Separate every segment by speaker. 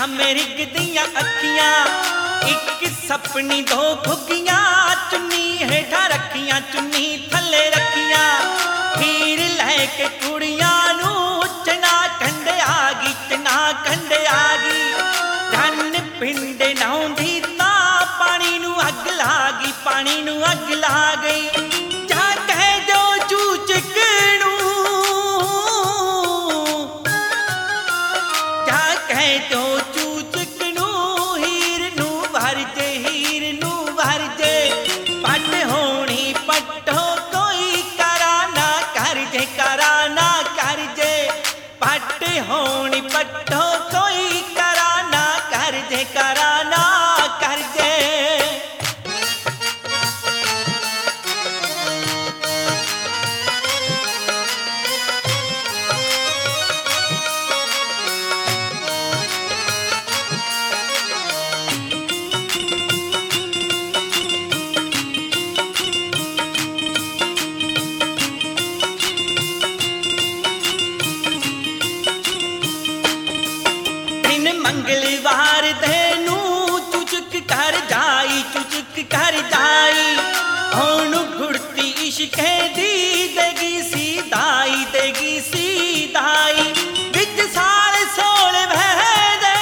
Speaker 1: अखियां मिर्ग दियां अखियां, एक सपनी दो खुगियां, चुन्नी हेठा रखियां चुन्नी थले रखियां, हीर लैके कुड़ियां नू चना कंडे आ गई, चना कंडे आ गई, धन पिंड नौंदी ता पानी नू अग ला गई, पानी नू अग ला गई, जा कह जो चूचकनू, जा कह जो चूचकनू, हीर नू भर जे, हीर नू भर जे, पट होनी पट्टो कोई करा ना कर जे, करा ना कर जे, पट होनी पट्टो कोई करा ना कर जे, करा ना कर जे। मंगलवार देनू चुचक कर जाई, चुचक कर जाई, होन घुड़ती इश्के दी देगी सीधाई, देगी सीधाई, विच साल सोल भैदे,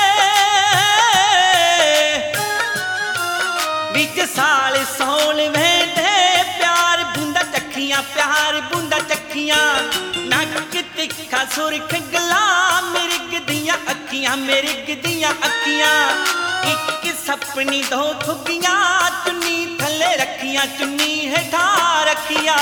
Speaker 1: विच साल सोल भैदे, प्यार बूंदा चखियां, प्यार बूंदा चखियां, नक तिखा सुरख गला, मिर्ग दियां अखियां, मिर्ग दियां अखियां, एक सपनी दो खुगियां, चुन्नी थले रखियां चुन्नी हेठा रखियां।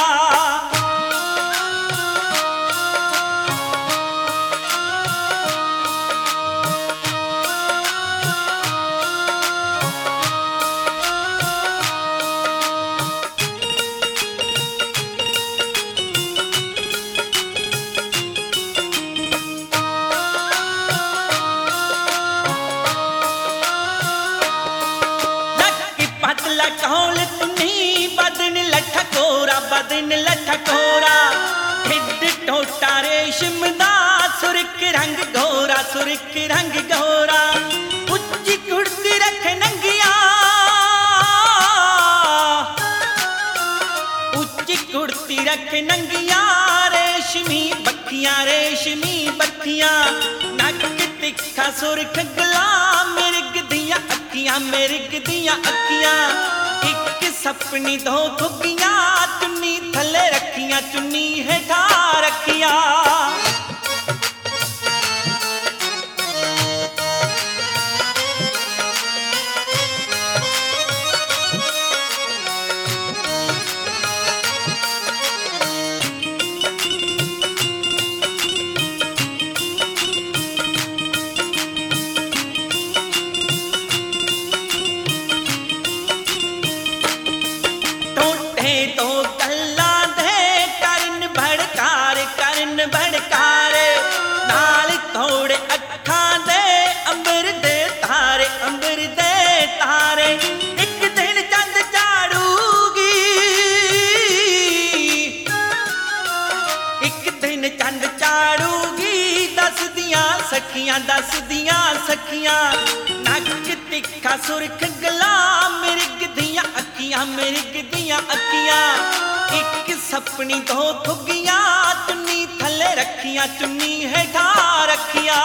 Speaker 1: कौल तुनी बदन लठा कोरा, बदन लठा कोरा, हिड टोटा रेशम दा, सुरख रंग घोरा, सुरख रंग घोरा, उच्ची कुर्ती रख नंगिया, उच्ची कुर्ती रख नंगिया, रेशमी बखियां, रेशमी बखियां, नक तिखा सुरख गला, मिर्ग दियां अखियां, मिर्ग दियां अखियां, एक सपनी दो खुगियां, चुन्नी थले रखियां चुन्नी हेठा रखियां। तो गल्ला दे करन भड़कार, करन भड़कार, नाल थोड़े अखां दे अंबर दे तारे, अंबर दे तारे, एक दिन चंद चाड़ूगी, एक दिन चंद चाड़ूगी, दस दियां सखियां, दस दियां सखियां, नक तिखा सुरख गला, मिर्ग दियां अखियां, मिर्ग दियां अखियां, एक सपनी दो खुगियां, चुन्नी थले रखियां चुन्नी हेठा रखियां।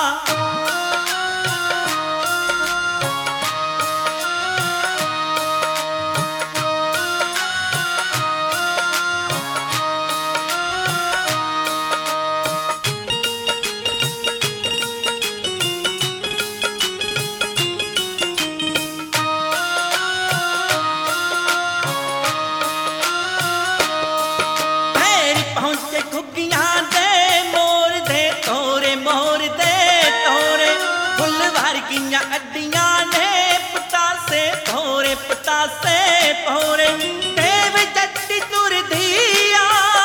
Speaker 1: अड्डियां ने पतासे भोरे, पतासे भोरे, देव जट्टी तुर दिया,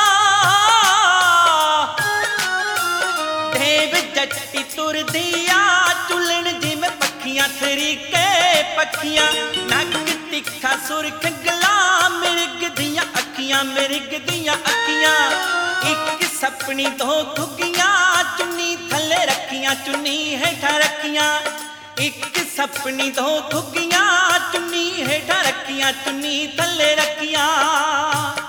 Speaker 1: देव जट्टी तुर दिया, चुलन जिमें पखियां तरीके पखियां, नक तिखा सुरख गला, मिर्ग दियां अखियां, मिर्ग दियां अखियां, एक सपनी दो खुगियां, चुन्नी थले रखियां चुन्नी हेठा रखियां, ਇੱਕ ਸੱਪਣੀ ਦੋ ਘੁੱਗੀਆਂ, ਚੁੰਨੀ ਹੇਠਾਂ ਰੱਖੀਆਂ ਚੁੰਨੀ ਥੱਲੇ ਰੱਖੀਆਂ।